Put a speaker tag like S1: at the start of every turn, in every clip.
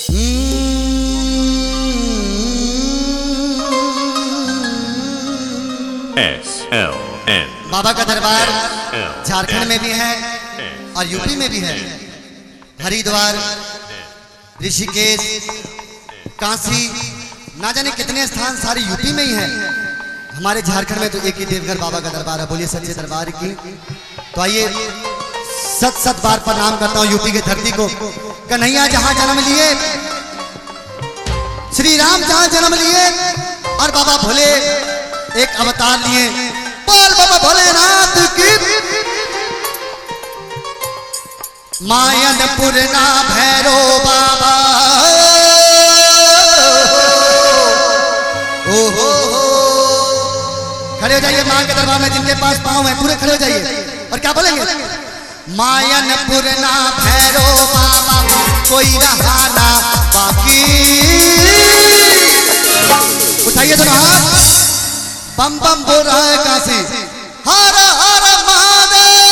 S1: SLN
S2: बाबा का दरबार झारखंड में भी है और यूपी में भी है। हरिद्वार, ऋषिकेश, काशी, ना जाने कितने स्थान सारे यूपी में ही है। हमारे झारखंड में तो एक ही देवघर बाबा का दरबार है। बोलिए सच्चे दरबार की। तो आइए सत सत बार प्रणाम करता हूँ यूपी की धरती को। कन्हैया जहां जन्म लिए, श्री राम जहां जन्म लिए और बाबा भोले एक अवतार लिए। बोल बाबा भोलेनाथ की। मायनपुर ना भैरो बाबा, ओहो खड़े हो जाइए मां के दरबार में। जिनके पास पांव है पूरे खड़े हो जाइए और क्या बोलेंगे? मायनपुर ना भैरो बाबा, कोई रहा ना बाकी। उठाइए दोनों हाथ, बम बम बोल रहा है काशी। हर हर महादेव।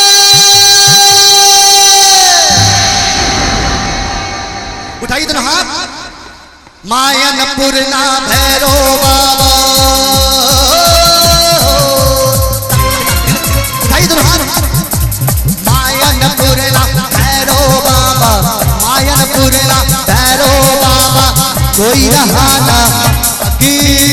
S2: उठाइए दोनों हाथ, मायनपुर ना भैरो बाबा। उठाइए दोनों हाथ, मायनपुर ना भैरो बाबा, मायनपुर ना भैरो बाबा, कोई रहा ना बाकी।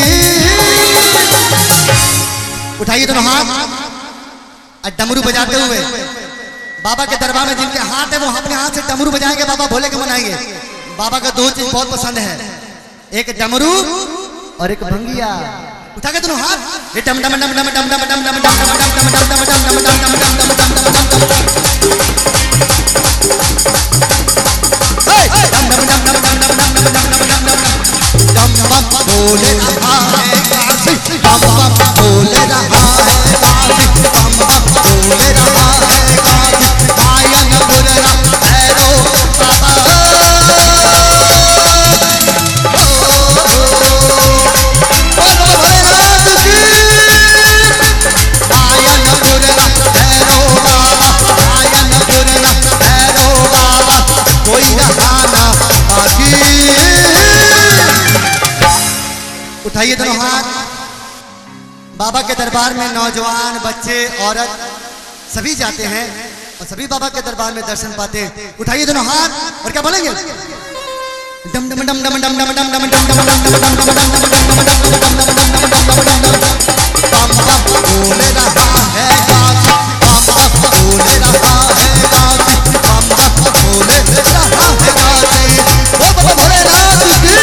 S2: उठाइए दोनों हाथ और डमरू बजाते हुए बाबा के दरबार में जिनके हाथ है वो अपने हाथ से डमरू बजाएंगे, बाबा भोले के मनाएंगे। बाबा का दो चीज बहुत पसंद है, एक डमरू और एक भंगिया। उठा के दोनों हाथ, ये डम डम डम डम डम डम डम डम डम बोले रहा है काशी, बम बम बोले रहा है काशी, बम बम बोले रहा है काशी। मायनपुर ना भैरो बाबा, भोलेनाथ की। मायनपुर ना भैरो बाबा, मायनपुर ना भैरो बाबा, कोई रहा ना बाकी। उठाइए दोनों हाथ। बाबा के दरबार में नौजवान, बच्चे, औरत सभी जाते हैं और सभी बाबा के दरबार में दर्शन पाते हैं। उठाइए दोनों हाथ और क्या बोलेंगे? डम डम डम डम डम डम डम डम बोले रहा है काशी, बम बोले रहा है काशी, बम बोले रहा है काशी। ओ बाबा भोलेनाथ की।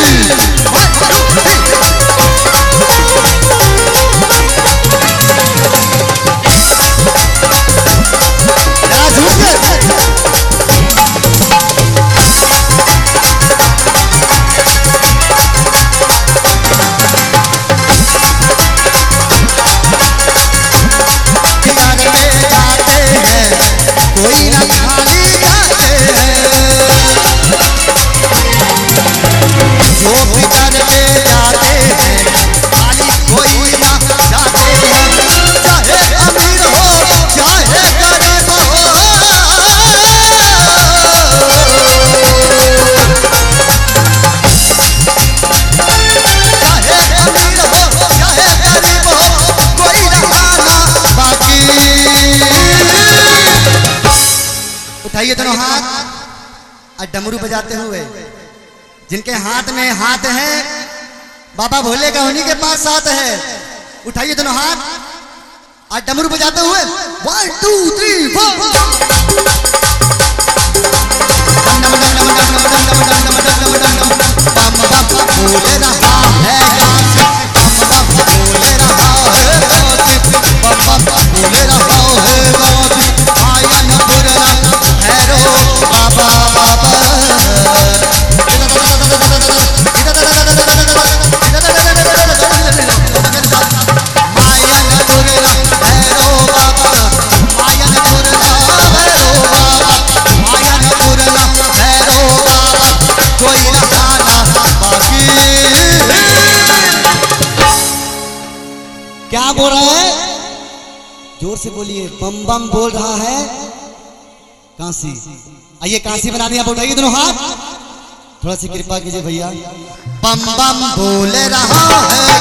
S2: कोई ना खाली जाते हैं, जो पितर में जाते हैं खाली कोई ना जाते हैं। चाहे अमीर हो चाहे गरीब हो, चाहे अमीर हो चाहे गरीब हो, कोई रहा ना बाकी। उठाइए दोनों हाथ और डमरू बजाते हुए जिनके हाथ में हाथ है बाबा भोले का, उन्हीं के पास साथ है। उठाइए दोनों हाथ और डमरू बजाते हुए 1 2 3 बोले रहा है काशी, बोले रहा है काशी, बोले रहा है काशी। मायनपुर ना भैरो बाबा, बाबा मायनपुर ना भैरो बाबा, मायनपुर ना भैरो बाबा, मायनपुर ना भैरो बाबा, कोई रहा ना बाकी। क्या बोल रहा है? जोर से बोलिए। बम बम बोल रहा है काशी। आइए काशी बना दिया। उठाइए दोनों हाथ, थोड़ा सी कृपा कीजिए भैया। बम बम बोल रहा है